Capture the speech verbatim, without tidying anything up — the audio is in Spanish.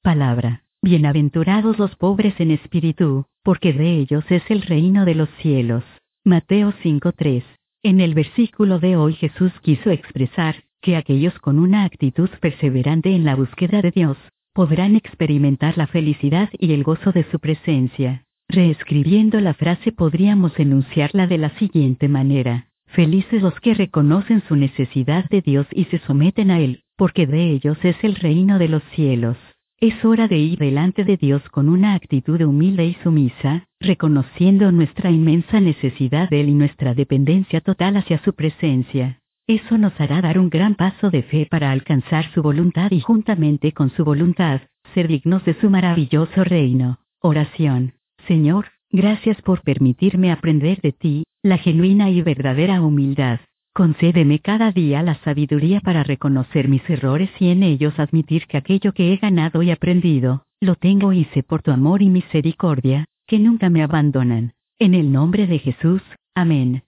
Palabra. Bienaventurados los pobres en espíritu, porque de ellos es el reino de los cielos. Mateo cinco tres. En el versículo de hoy Jesús quiso expresar, que aquellos con una actitud perseverante en la búsqueda de Dios, podrán experimentar la felicidad y el gozo de su presencia. Reescribiendo la frase podríamos enunciarla de la siguiente manera: felices los que reconocen su necesidad de Dios y se someten a Él, porque de ellos es el reino de los cielos. Es hora de ir delante de Dios con una actitud humilde y sumisa, reconociendo nuestra inmensa necesidad de Él y nuestra dependencia total hacia su presencia. Eso nos hará dar un gran paso de fe para alcanzar su voluntad y juntamente con su voluntad, ser dignos de su maravilloso reino. Oración. Señor, gracias por permitirme aprender de ti, la genuina y verdadera humildad. Concédeme cada día la sabiduría para reconocer mis errores y en ellos admitir que aquello que he ganado y aprendido, lo tengo y sé por tu amor y misericordia, que nunca me abandonan. En el nombre de Jesús, amén.